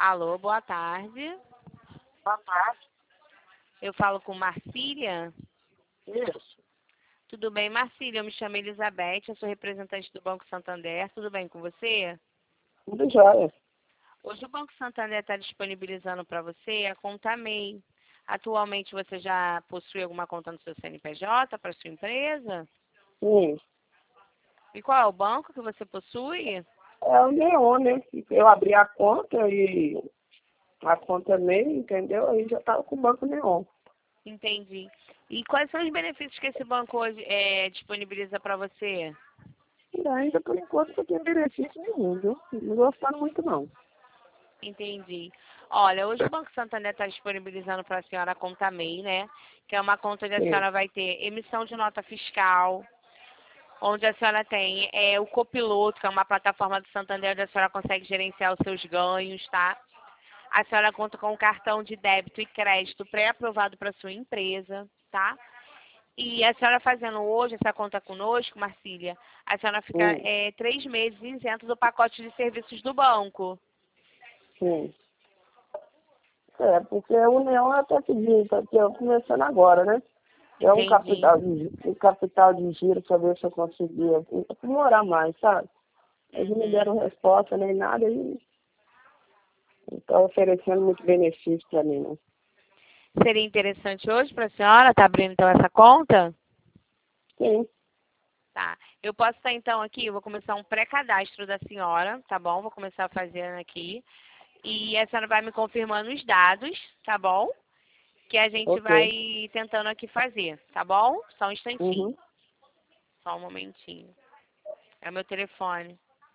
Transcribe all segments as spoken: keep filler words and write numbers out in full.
Alô, boa tarde. Boa tarde. Eu falo com Marcília. Isso. Tudo bem, Marcília? Eu me chamo Elizabeth, eu sou representante do Banco Santander. Tudo bem com você? Tudo jóia. Hoje o Banco Santander está disponibilizando para você a conta M E I. Atualmente você já possui alguma conta no seu C N P J para sua empresa? Sim. E qual é o banco que você possui? É o Neon, né? Eu abri a conta e a conta meio, entendeu? Aí já estava com o Banco Neon. Entendi. E quais são os benefícios que esse banco hoje é, disponibiliza para você? E ainda por enquanto não tem benefício nenhum, viu? Não gostando muito não. Entendi. Olha, hoje o Banco Santander está disponibilizando para a senhora a conta M E I, né? Que é uma conta onde a Sim. senhora vai ter emissão de nota fiscal, onde a senhora tem é, o Copiloto, que é uma plataforma do Santander onde a senhora consegue gerenciar os seus ganhos, tá? A senhora conta com um cartão de débito e crédito pré-aprovado para sua empresa, tá? E a senhora fazendo hoje essa conta conosco, Marcília, a senhora fica Sim. é, três meses isento do pacote de serviços do banco. Sim. É, porque o Neon é até pedindo, tá aqui, ó, começando agora, né? É um Entendi. capital de, um capital de giro para ver se eu conseguia aprimorar mais, sabe? Eles não me Uhum. deram resposta nem nada e não estão oferecendo muito benefício para mim, não. Seria interessante hoje para a senhora estar abrindo então essa conta? Sim. Tá. Eu posso estar então aqui, eu vou começar um pré-cadastro da senhora, tá bom? Vou começar fazendo aqui. E a senhora vai me confirmando os dados, tá bom? Que a gente Ok. vai tentando aqui fazer, tá bom? Só um instantinho. Uhum. Só um momentinho. É o meu telefone.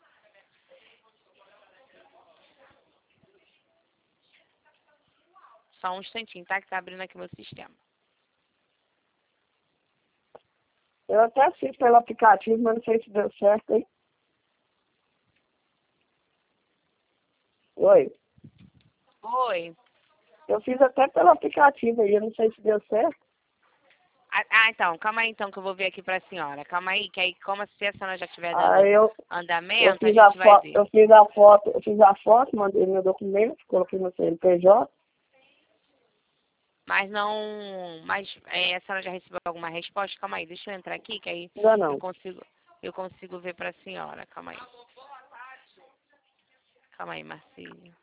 Só um instantinho, tá? Que tá abrindo aqui o meu sistema. Eu até fiz pelo aplicativo, mas não sei se deu certo, hein? Oi. Oi. Eu fiz até pelo aplicativo aí, eu não sei se deu certo. Ah, ah, então, calma aí então que eu vou ver aqui pra senhora. Calma aí, que aí como se a senhora já estiver dando Aí eu, eu andamento, a fiz a gente vai foto, ver. eu fiz a foto, eu fiz a foto, mandei meu documento, coloquei no C N P J. Mas não. Mas é, a senhora já recebeu alguma resposta? Calma aí, deixa eu entrar aqui, que aí Ainda eu não. consigo, eu consigo ver pra senhora. Calma aí. Calma aí, Marcília.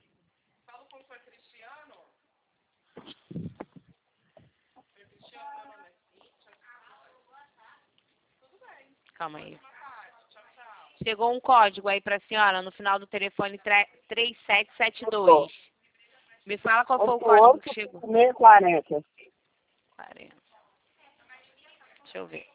Calma aí. Chegou um código aí pra senhora no final do telefone três sete sete dois. Me fala qual foi o código que chegou. seis quarenta. quarenta. Deixa eu ver.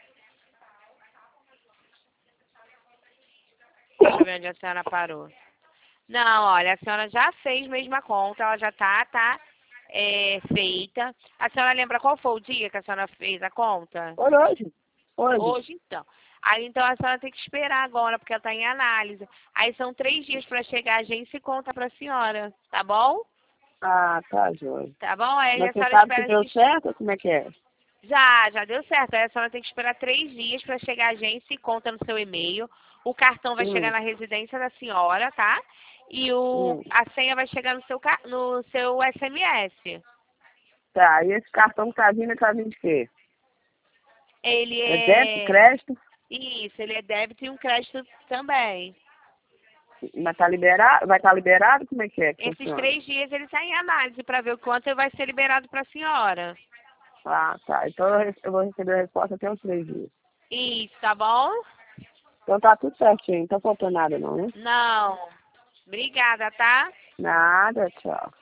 Deixa eu ver onde a senhora parou. Não, olha, a senhora já fez mesmo a conta, ela já tá, tá é, feita. A senhora lembra qual foi o dia que a senhora fez a conta? Foi hoje. Hoje. Hoje, então. Aí, então, a senhora tem que esperar agora, porque ela está em análise. Aí, são três dias para chegar a agência e conta para a senhora, tá bom? Ah, tá, Joia. Tá bom? Aí, Mas a você senhora sabe se espera... deu Se... certo? Como é que é? Já, já deu certo. Aí, a senhora tem que esperar três dias para chegar a agência e conta no seu e-mail. O cartão vai chegar Hum, na residência da senhora, tá? E o... hum. a senha vai chegar no seu, ca... no seu S M S. Tá, e esse cartão que tá vindo, tá vindo de quê? Ele É débito, é... crédito? Isso, ele é débito e um crédito também. Mas tá liberado? Vai estar liberado? Como é que é que Esses funciona? três dias ele está em análise para ver o quanto vai ser liberado para a senhora. Ah, tá. Então eu re- eu vou receber a resposta até uns três dias. Isso, tá bom? Então tá tudo certinho, não tá faltando nada não, né? Não. Obrigada, tá? Nada, tchau.